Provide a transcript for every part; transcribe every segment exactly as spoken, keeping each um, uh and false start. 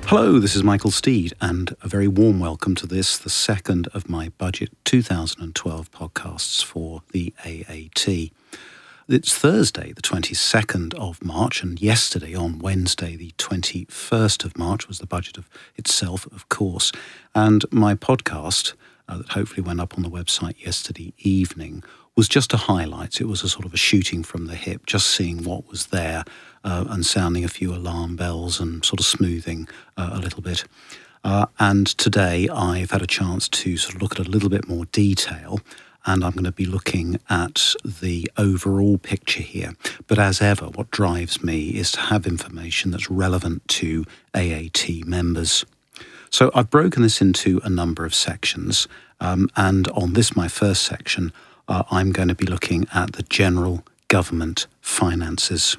Hello, this is Michael Steed, and a very warm welcome to this, the second of my Budget twenty twelve podcasts for the A A T. It's Thursday, the twenty-second of March, and yesterday, on Wednesday, the twenty-first of March, was the budget of itself, of course. And my podcast, uh, that hopefully went up on the website yesterday evening, was just a highlight. It was a sort of a shooting from the hip, just seeing what was there uh, and sounding a few alarm bells and sort of smoothing uh, a little bit. Uh, and today I've had a chance to sort of look at a little bit more detail, and I'm going to be looking at the overall picture here. But as ever, what drives me is to have information that's relevant to A A T members. So I've broken this into a number of sections, um, and on this, my first section, Uh, I'm going to be looking at the general government finances.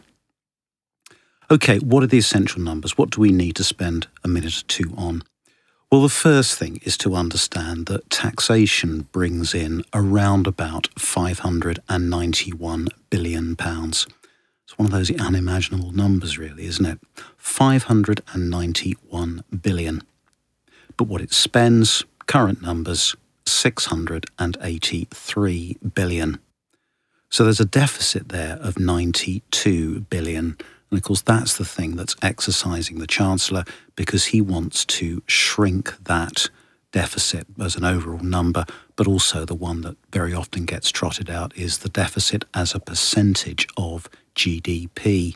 Okay, what are the essential numbers? What do we need to spend a minute or two on? Well, the first thing is to understand that taxation brings in around about five hundred ninety-one billion pounds. It's one of those unimaginable numbers, really, isn't it? five hundred ninety-one billion. But what it spends, current numbers, six hundred eighty-three billion. So there's a deficit there of ninety-two billion. And of course, that's the thing that's exercising the Chancellor, because he wants to shrink that deficit as an overall number, but also the one that very often gets trotted out is the deficit as a percentage of G D P.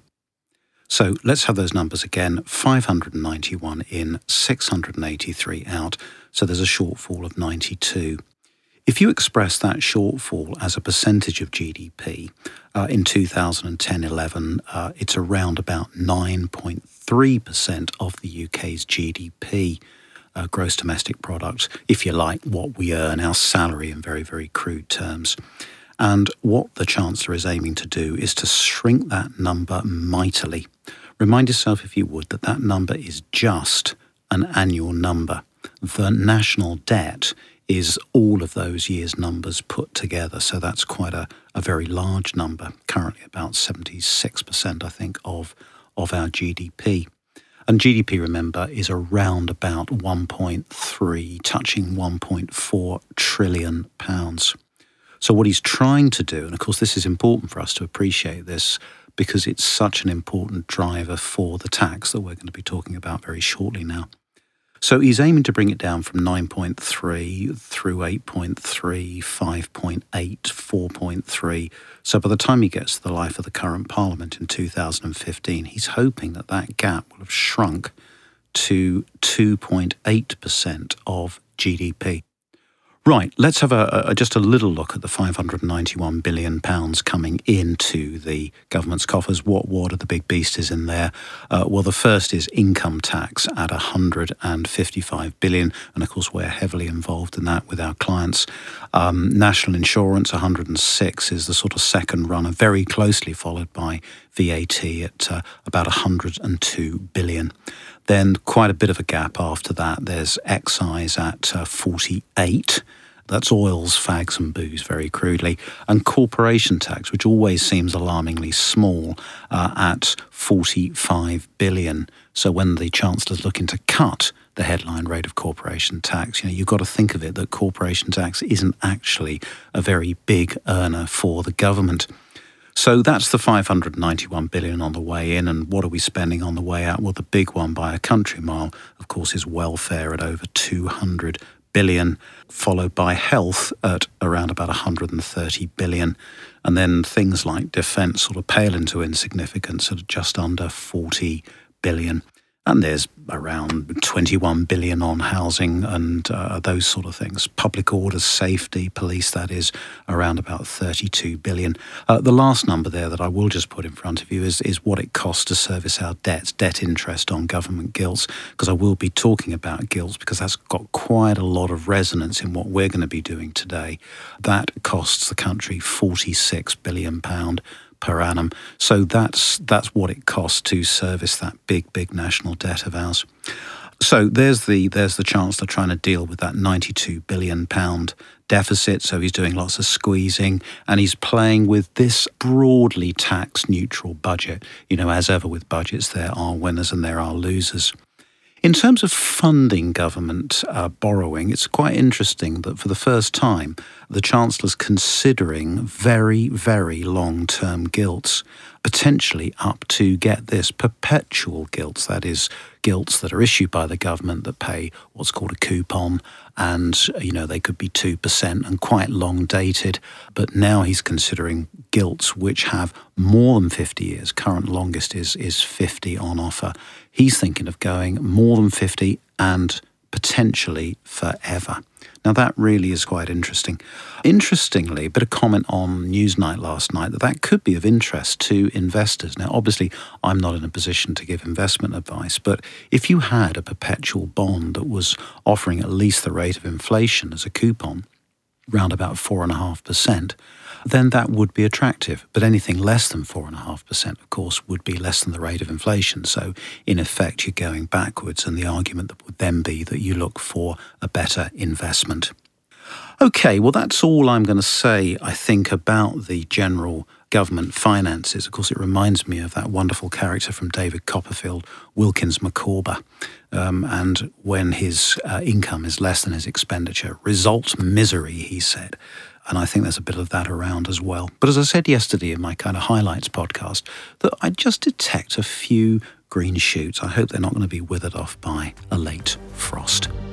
So let's have those numbers again. five hundred ninety-one in, six hundred eighty-three out. So there's a shortfall of ninety-two. If you express that shortfall as a percentage of G D P, uh, in two thousand ten eleven, uh, it's around about nine point three percent of the U K's G D P, uh, gross domestic product, if you like, what we earn, our salary in very, very crude terms. And what the Chancellor is aiming to do is to shrink that number mightily. Remind yourself, if you would, that that number is just an annual number. The national debt is all of those years' numbers put together. So that's quite a, a very large number, currently about seventy-six percent, I think, of, of our G D P. And G D P, remember, is around about one point three, touching one point four trillion pounds. So what he's trying to do, and of course this is important for us to appreciate this because it's such an important driver for the tax that we're going to be talking about very shortly now. So he's aiming to bring it down from nine point three through eight point three, five point eight, four point three. So by the time he gets to the life of the current Parliament in two thousand fifteen, he's hoping that that gap will have shrunk to two point eight percent of G D P. Right, let's have a, a just a little look at the five hundred ninety-one billion pounds coming into the government's coffers. What what are the big beasties in there? Uh, well, the first is income tax at one hundred fifty-five billion, and of course we're heavily involved in that with our clients. Um, national insurance, one hundred six, is the sort of second runner, very closely followed by V A T at uh, about one hundred two billion. Then quite a bit of a gap after that. There's excise at uh, forty-eight. That's oils, fags and booze, very crudely. And corporation tax, which always seems alarmingly small, uh, at forty-five billion. So when the Chancellor's looking to cut the headline rate of corporation tax, you know, you've got to think of it that corporation tax isn't actually a very big earner for the government. So that's the five hundred ninety-one billion on the way in, and what are we spending on the way out? Well, the big one by a country mile, of course, is welfare at over two hundred billion, followed by health at around about one hundred thirty billion, and then things like defence sort of pale into insignificance at just under forty billion. And there's around twenty-one billion on housing and uh, those sort of things. Public orders, safety, police, that is, around about thirty-two billion. Uh, the last number there that I will just put in front of you is, is what it costs to service our debts, debt interest on government gilts, because I will be talking about gilts because that's got quite a lot of resonance in what we're going to be doing today. That costs the country forty-six billion pounds per annum. So that's that's what it costs to service that big, big national debt of ours. So there's the there's the Chancellor trying to deal with that ninety-two billion pounds deficit. So he's doing lots of squeezing, and he's playing with this broadly tax neutral budget. You know, as ever with budgets, there are winners and there are losers. In terms of funding government uh, borrowing, it's quite interesting that for the first time, the Chancellor's considering very, very long-term gilts, potentially up to, get this, perpetual gilts, that is, gilts that are issued by the government that pay what's called a coupon, and, you know, they could be two percent and quite long dated. But now he's considering gilts which have more than fifty years. Current longest is, is fifty on offer. He's thinking of going more than fifty and potentially forever. Now, that really is quite interesting. Interestingly, a bit of comment on Newsnight last night that that could be of interest to investors. Now, obviously, I'm not in a position to give investment advice, but if you had a perpetual bond that was offering at least the rate of inflation as a coupon, round about four point five percent, then that would be attractive. But anything less than four point five percent, of course, would be less than the rate of inflation. So, in effect, you're going backwards, and the argument that would then be that you look for a better investment. Okay, well, that's all I'm going to say, I think, about the general government finances. Of course, it reminds me of that wonderful character from David Copperfield, Wilkins Micawber. Um, and when his uh, income is less than his expenditure, results misery, he said. And I think there's a bit of that around as well. But as I said yesterday in my kind of highlights podcast, that I just detect a few green shoots. I hope they're not going to be withered off by a late frost.